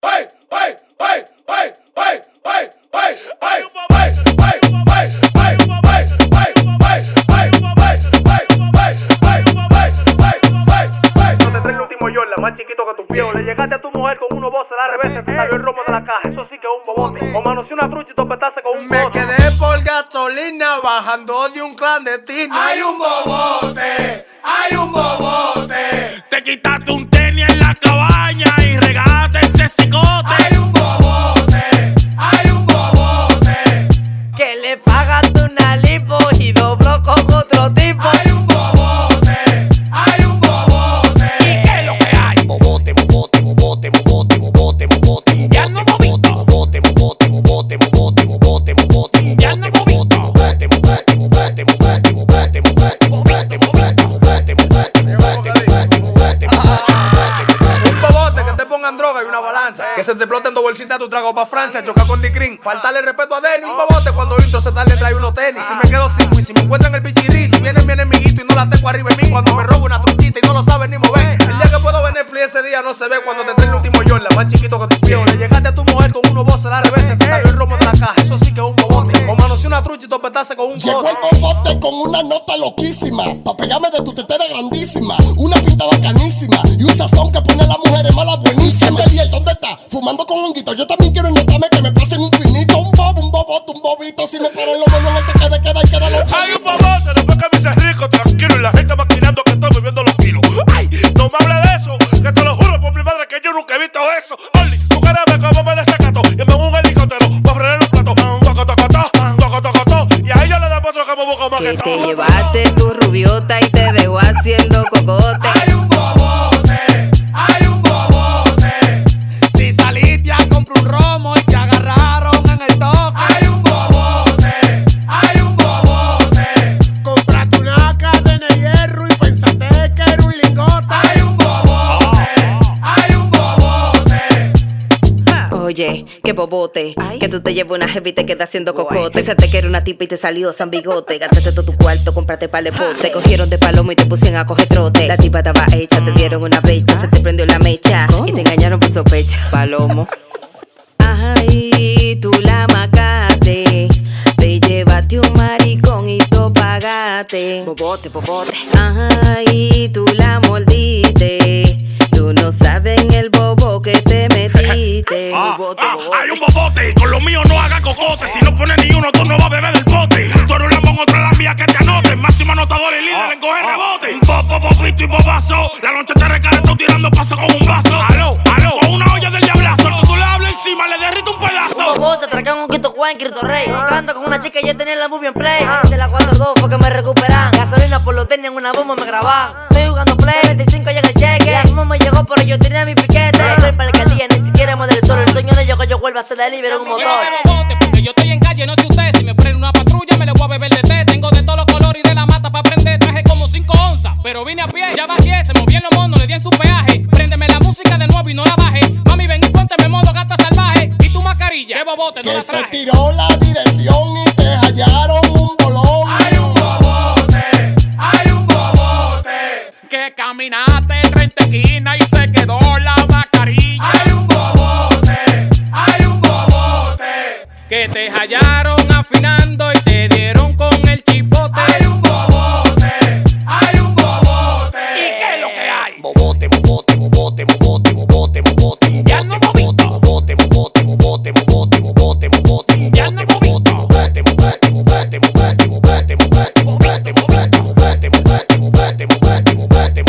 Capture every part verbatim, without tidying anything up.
hey, hey, hey, hey, hey, hey, hey, hey. Más chiquito que tu pío. Le llegaste a tu mujer con unos voces al revés. Se salió el romo de la caja. Eso sí que es un bobote. O manoseó una trucha y topetaste con un bote. Me quedé por gasolina bajando de un clandestino. Hay un bobote, hay un bobote. Te quitaste un tenis en la cabaña y regalaste ese cicote. Hay un bobote, hay un bobote. Que le pagaste una lipo y dobló con otro tipo. Hay un bobote, hay un bobote. ¿Y qué es lo que hay? Bobote, bobote, bobote, bobote, bobote, bobote. Ya no hemos visto. Bobote, bobote, bobote, bobote, bobote, bobote. Ya no hemos visto. Bobote, bobote, bobote, bobote, bobote, bobote, bobote, bobote, bobote, bobote, bobote, bobote. Un bobote que te pongan droga y una balanza. Que se te exploten dos bolsitas tu trago pa' Francia. Chocar con Dicrin, faltarle respeto a Denny. Un bobote cuando intro se tarde trae unos tenis. Si me quedo sin y si me encuentran el pichirí. Si viene mi enemiguito y no la tengo arriba en mí. Cuando me robo una truchita y no lo saben ni mover. El día que puedo ver Netflix ese día no se ve. Cuando te trae el último yo, la más chiquito que tu pío. Le llegaste a tu mujer con unos voces al revés. Se te salió el romo de la caja. Eso sí que es un bobote. O manoseó una trucha y topetaste con un bote. Llegó el bobote con una nota loquísima. Pa' pegarme de tu tetera grandísima. Una pinta bacanísima. Y un sazón que pone a las mujeres malas buenísimas. Beliel, ¿dónde está? Fumando con honguito. Yo también quiero notarme que me pasen infinito. Un bobo, un bobote, un bobito. Si me paran los buenos en el toque de queda y queda los Hay un bobote después que me hice rico, tranquilo. Y la gente maquinando que estoy bebiendo los kilos. Ay, no me hables de eso. Que te lo juro por mi madre que yo nunca he visto eso. Oli, tú quieres ver cómo me desacato. Y me un helicóptero pa' frenar los platos. Toco, toco, toco, toco, toco, toco. Y ahí yo le demuestro que me busco más que Que todo. te llevaste tu rubiota y te dejó haciendo cocote. Hay un bobote, hay un bobote. Si saliste a comprar un romo y te agarraron en el toque. Hay un bobote, hay un bobote. Compraste una cadena de hierro y pensaste que era un lingote. Hay un bobote, hay un bobote. Oye, qué bobote, que tú te llevas una jeva y te quedas haciendo cocote. Pensaste que era una tipa y te salió San Bigote. Gastaste todo tu cuarto, compraste pal de pote. Te cogieron de palomo y te pusieron a coger trote. La tipa estaba hecha, te dieron una brecha. Se te prendió la mecha y te engañaron por sospecha. Palomo. Ay, tú la macaste. Te llevaste un maricón y tú pagaste. Bobote, bobote. Ay, tú la mordiste. Tú no sabes en el bobo que te metiste. Ah, Bobote, ah, bobote. hay un bobote y con lo mío no haga cocote. Si no pones ni uno, tú no vas a beber del bote. Tú eres un lambón, otra la mía que te anote. Máximo anotador y líder en coger rebote. Bobo, bobito y bobazo. La noche te recae, tú tirando paso con un vaso. Aló, aló, con una olla del diablazo. El que tú le hables encima, le derrite un pedazo. Bobote, tracan un quito Juan, Cristo Rey. Canto con una chica y yo tenía la movie en play. De la cuatro dos fue que me recuperan. Gasolina por lo tenía en una bomba me grababan. Estoy jugando play, veinticinco llega el cheque. La bomba me llegó pero yo tenía mi piquete. Estoy para la alcaldía, ni siquiera me del sol. El sueño de yo que yo vuelva a hacer delivery en un motor. Bobote, porque yo estoy en calle, no sé usted. Si me frena una patrulla, me le voy a beber de té. Tengo de todos los colores y de la mata para prender. Traje como cinco onzas, pero vine a pie. Ya bajé, se movían los monos, le di en su peaje. Préndeme la música de nuevo y no la baje. Mami, ven y pónteme modo gata salvaje. Y tu mascarilla, qué bobote, no Que la se traje. tiró la dirección y te hallaron un bolón. Hay un bobote, hay un bobote. Que caminaste treinta esquinas y se quedó la mascarilla. Hay un bobote, hay un bobote. Que te hallaron afinando y te dieron con el chipote. Hay un bobote, hay un bobote. ¿Y qué es lo que hay? Bobote, bobote, bobote, bobote, bobote, bobote. Ya no hemos visto. Bobote, bobote, bobote, bobote, bobote, bobote. Ya no hemos visto. Bobote, bobote, bobote, bobote, bobote, bobote, bobote, bobote, bobote, bobote, bobote, bobote, bobote, bobote,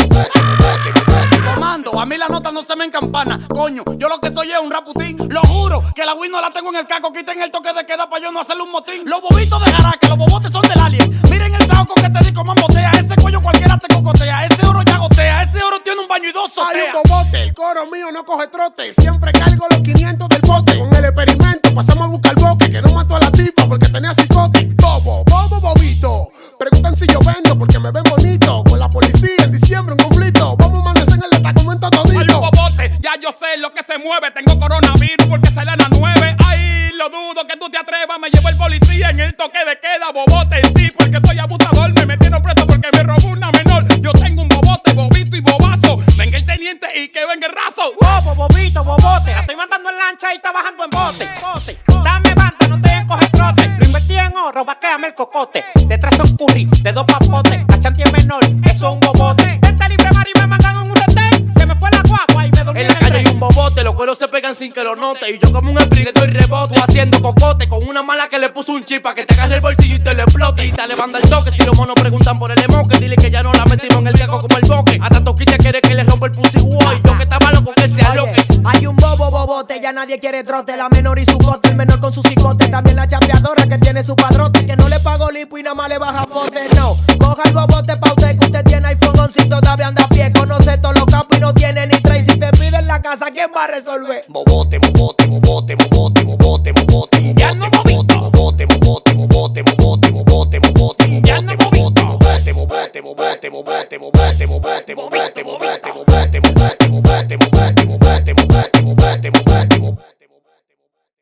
bobote. Comando, a mí la nota no se me encampana. Coño, yo lo que soy es un raputín. Lo juro, que la Wii no la tengo en el caco. Quiten el toque de queda para yo no hacerle un motín. Los bobitos de jaraca, los bobotes son del alien. Miren el saco que te di como botea. Ese cuello cualquiera te cocotea. Ese oro ya gotea. Ese oro tiene un baño y dos soteas. Hay un bobote, el coro mío no coge trote. Siempre cargo los quinientos del bote. Con el experimento pasamos a buscar boque. Que no mató a la tipa porque tenía cicote. Bobo, bobo, bobito. Preguntan si yo vendo porque me ven bonito. Con la policía en diciembre un conflicto. Vamos a amanecer en el destacamento todito. Hay un bobote, ya yo sé lo que se mueve. Tengo coronavirus porque sale a las nueve. Ay, lo dudo que tú te atrevas. Me llevo el policía en el toque de queda. Bobote, sí, porque soy abusador. Me metieron preso porque me robó una menor. Yo tengo un bobote, bobito y bobazo. Venga el teniente y que venga el raso. Bobo, bobito, bobote. La estoy mandando en lancha y está bajando en bote. bote. Dame banda, no te coge trote. Lo invertí en oro, vaquéame el cocote. De tres son curry, de dos papotes. A Chanti es menor, eso es un bobote. Vente libre, Mari, me mandan en un hotel. Se me fue la guagua y me dormí en, en la calle hay un bobote, los cueros se pegan sin que lo note. Y yo como un sprint le doy rebote. Haciendo cocote con una mala que le puso un chip pa' que te agarre el bolsillo y te le explote. Y te levanta el toque, si los monos preguntan por el emoque, dile que ya no la metimos en el viejo como el boque. Hasta Toquilla quiere que le rompa el pussy boy. Yo que estaba loco que él sea loque. Hay un bobo bobote, ya nadie quiere trote. La menor y su cote, el menor con su cicote. También la chapeadora que tiene su padrote. Que no le pago lipo y nada más le baja pote. No, coja el bobote pa' usted que usted tiene iPhone once y todavía anda a pie. Conoce todos los campos y no tiene ni tres. Si te piden la casa, ¿quién va a resolver? Bobote, bobote, bobote, bobote, bobote, bobote.